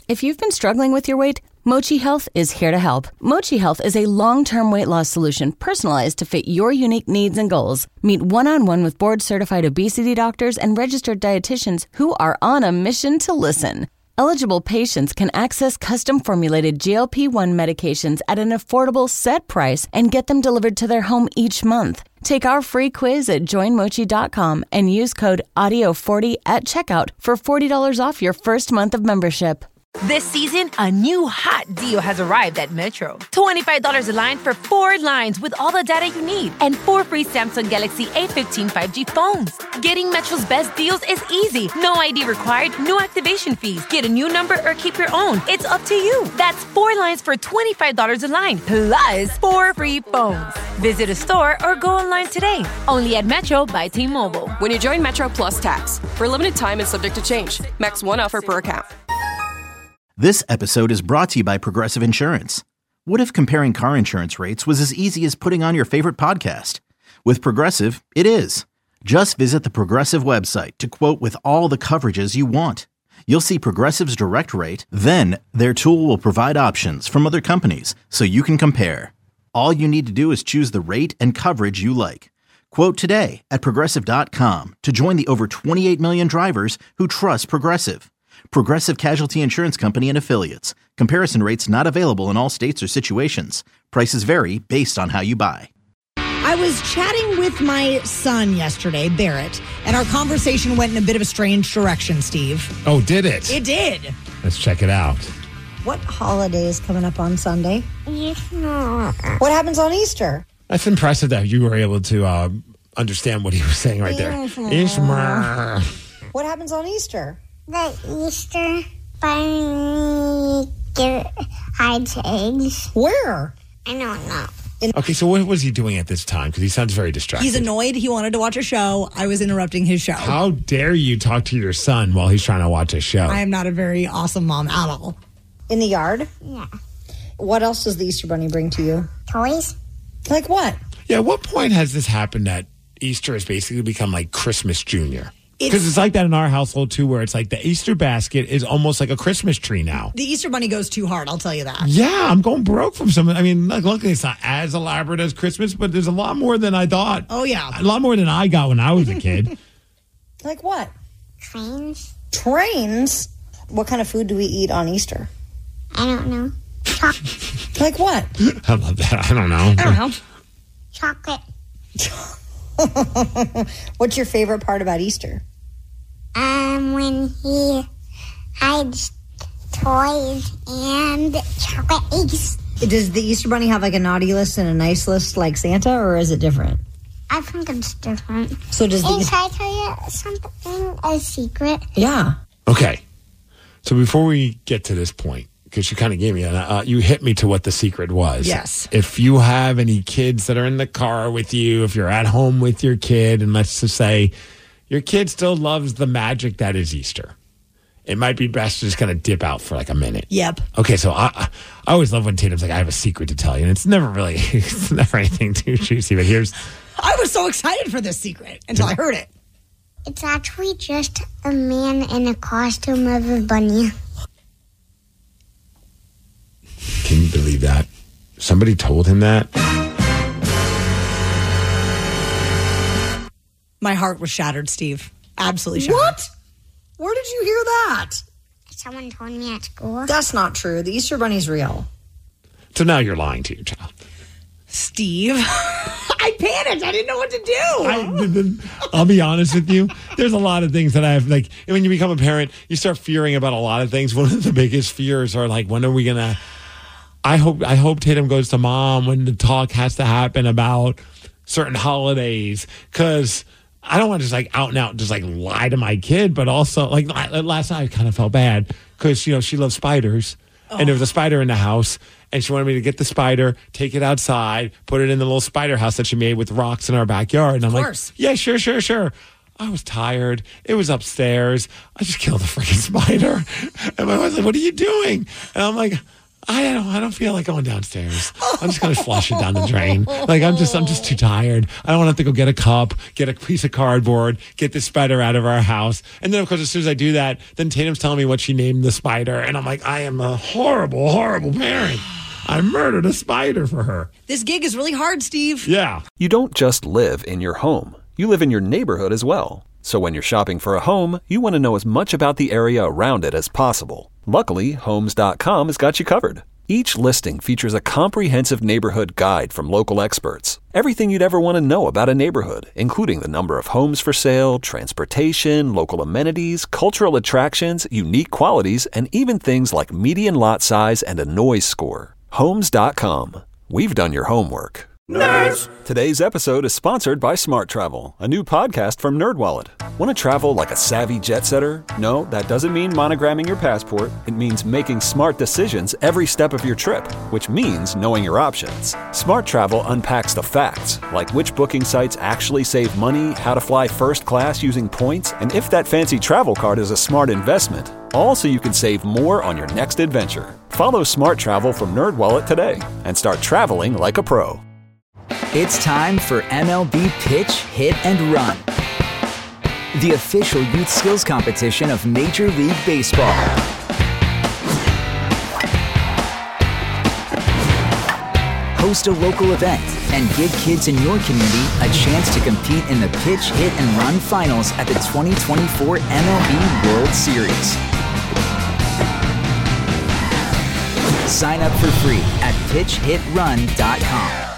If you've been struggling with your weight, Mochi Health is here to help. Mochi Health is a long-term weight loss solution personalized to fit your unique needs and goals. Meet one-on-one with board-certified obesity doctors and registered dietitians who are on a mission to listen. Eligible patients can access custom-formulated GLP-1 medications at an affordable set price and get them delivered to their home each month. Take our free quiz at joinmochi.com and use code AUDIO40 at checkout for $40 off your first month of membership. This season, a new hot deal has arrived at Metro. $25 a line for 4 lines with all the data you need and 4 free Samsung Galaxy A15 5G phones. Getting Metro's best deals is easy. No ID required, no activation fees. Get a new number or keep your own. It's up to you. That's 4 lines for $25 a line, plus 4 free phones. Visit a store or go online today. Only at Metro by T-Mobile. When you join Metro Plus Tax, for a limited time and subject to change. Max 1 offer per account. This episode is brought to you by Progressive Insurance. What if comparing car insurance rates was as easy as putting on your favorite podcast? With Progressive, it is. Just visit the Progressive website to quote with all the coverages you want. You'll see Progressive's direct rate, then their tool will provide options from other companies so you can compare. All you need to do is choose the rate and coverage you like. Quote today at Progressive.com to join the over 28 million drivers who trust Progressive. Progressive Casualty Insurance Company and Affiliates. Comparison rates not available in all states or situations. Prices vary based on how you buy. I was chatting with my son yesterday, Barrett, and our conversation went in a bit of a strange direction, Steve. Oh, did it? It did. Let's check it out. What holiday is coming up on Sunday? Easter. What happens on Easter? That's impressive that you were able to understand what he was saying right there. Easter. What happens on Easter? The Easter bunny hides eggs. Where? I don't know. Okay, so what was he doing at this time? Because he sounds very distracted. He's annoyed. He wanted to watch a show. I was interrupting his show. How dare you talk to your son while he's trying to watch a show? I am not a very awesome mom at all. In the yard? Yeah. What else does the Easter Bunny bring to you? Toys? Like what? Yeah, at what point has this happened that Easter has basically become like Christmas Junior? Because it's like that in our household, too, where it's like the Easter basket is almost like a Christmas tree now. The Easter Bunny goes too hard, I'll tell you that. Yeah, I'm going broke from some. I mean, like, luckily it's not as elaborate as Christmas, but there's a lot more than I thought. Oh, yeah. A lot more than I got when I was a kid. Like what? Trains? Trains? What kind of food do we eat on Easter? I don't know. Like what? I love that. I don't know. I don't know. Chocolate. What's your favorite part about Easter? When he hides toys and chocolate eggs. Does the Easter Bunny have like a naughty list and a nice list like Santa, or is it different? I think it's different. So does Can I tell you something, a secret? Yeah. Okay. So before we get to this point, because you kind of gave me you hit me to what the secret was. Yes. If you have any kids that are in the car with you, if you're at home with your kid, and let's just say your kid still loves the magic that is Easter, it might be best to just kind of dip out for like a minute. Yep. Okay, so I always love when Tatum's like, I have a secret to tell you. And it's never anything too juicy, but here's... I was so excited for this secret until I heard it. It's actually just a man in a costume of a bunny. Can you believe that? Somebody told him that? My heart was shattered, Steve. Absolutely shattered. What? Where did you hear that? Someone told me at school. That's not true. The Easter Bunny's real. So now you're lying to your child. Steve. I panicked. I didn't know what to do. I'll be honest with you. There's a lot of things that I have, like, when you become a parent, you start fearing about a lot of things. One of the biggest fears are like, when are we going to, I hope Tatum goes to mom when the talk has to happen about certain holidays, because I don't want to just like out and out just like lie to my kid, but also like last night I kind of felt bad because, you know, she loves spiders and there was a spider in the house and she wanted me to get the spider, take it outside, put it in the little spider house that she made with rocks in our backyard. And I'm like, yeah, sure. I was tired. It was upstairs. I just killed a freaking spider. And my wife's like, what are you doing? And I'm like, I don't feel like going downstairs. I'm just going to flush it down the drain. Like, I'm just too tired. I don't want to have to go get a cup, get a piece of cardboard, get the spider out of our house. And then, of course, as soon as I do that, then Tatum's telling me what she named the spider. And I'm like, I am a horrible, horrible parent. I murdered a spider for her. This gig is really hard, Steve. Yeah. You don't just live in your home. You live in your neighborhood as well. So when you're shopping for a home, you want to know as much about the area around it as possible. Luckily, Homes.com has got you covered. Each listing features a comprehensive neighborhood guide from local experts. Everything you'd ever want to know about a neighborhood, including the number of homes for sale, transportation, local amenities, cultural attractions, unique qualities, and even things like median lot size and a noise score. Homes.com. We've done your homework. Nerds! Today's episode is sponsored by Smart Travel, a new podcast from NerdWallet. Want to travel like a savvy jet setter? No, that doesn't mean monogramming your passport. It means making smart decisions every step of your trip, which means knowing your options. Smart Travel unpacks the facts, like which booking sites actually save money, how to fly first class using points, and if that fancy travel card is a smart investment. All so you can save more on your next adventure. Follow Smart Travel from NerdWallet today and start traveling like a pro. It's time for MLB Pitch, Hit, and Run, the official youth skills competition of Major League Baseball. Host a local event and give kids in your community a chance to compete in the Pitch, Hit, and Run finals at the 2024 MLB World Series. Sign up for free at pitchhitrun.com.